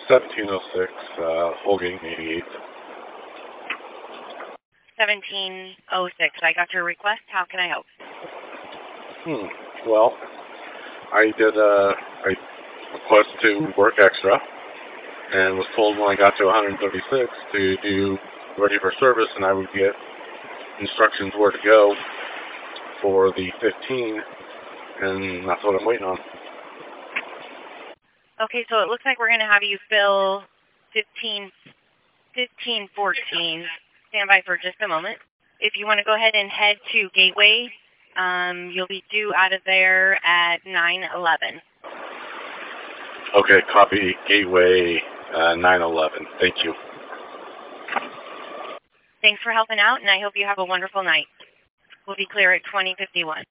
1706, Holgate 88. 1706. I got your request. How can I help? Well, I request to work extra, and was told when I got to 136 to do ready for service, and I would get instructions where to go for the 15, and that's what I'm waiting on. Okay, so it looks like we're going to have you fill 1514. Stand by for just a moment. If you want to go ahead and head to Gateway, you'll be due out of there at 9:11. Okay, copy. Gateway 911. Thank you. Thanks for helping out, and I hope you have a wonderful night. We'll be clear at 2051.